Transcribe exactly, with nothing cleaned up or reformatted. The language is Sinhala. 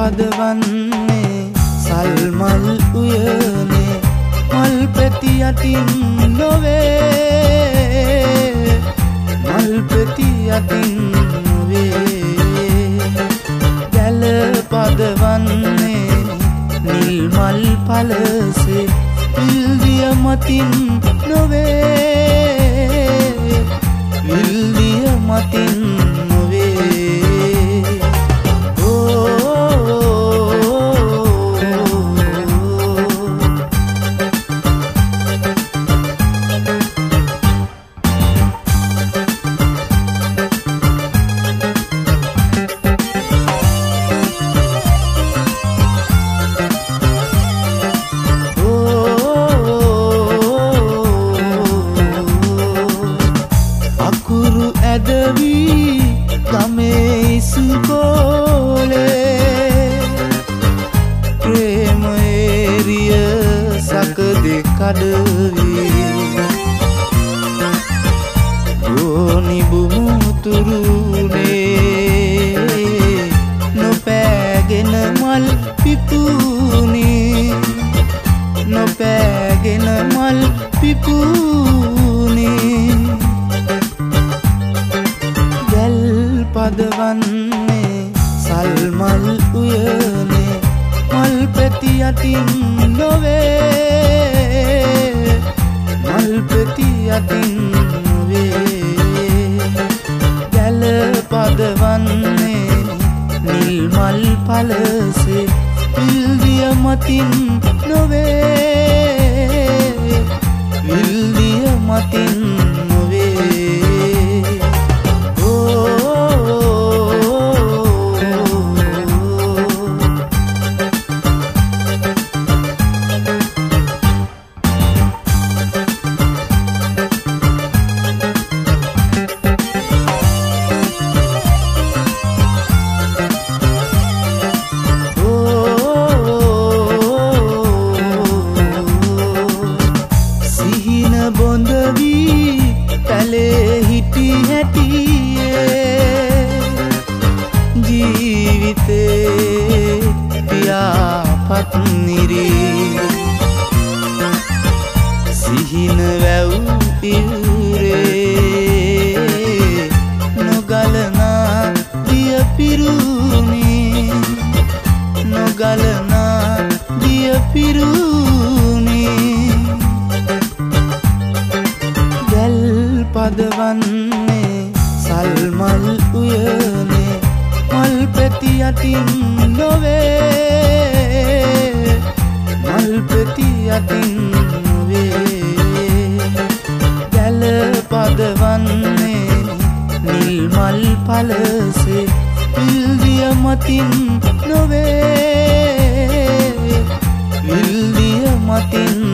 පදවන්නේ සල්මල් උයනේ මල් පෙති යටින් නොවේ මල් පෙති යටින් නොවේ ගැල පදවන්නේ නිල් මල් පලසේ විල්දිය මතින් නොවේ විල්දිය මතින් ගෝනි බුමුතුරුනේ නොපෑගෙන මල් පිපුනේ නොපෑගෙන මල් පිපුනේ ගැල් පදවන්නේ සල්මල් උයනේ මල් පෙති යටින් නොවේ මල් පෙති යටින් නොවේ ගැල පදවන්නේ නිල් මල් පලසේ විල්දිය මතින් නොවේ විල්දිය මතින් නොවේ සිහින වැව් පිරුරේ නොගලනා දිය පිරුනේ නොගලනා දිය පිරුනේ ගැල් පදවන්නේ සල්මල් උයනේ මල් පෙති යටින් නොවේ මල් පෙති යටින් ගැල පදවන්නේ නිල් මල් පලසේ විල්දිය මතින් නොවේ විල්දිය මතින්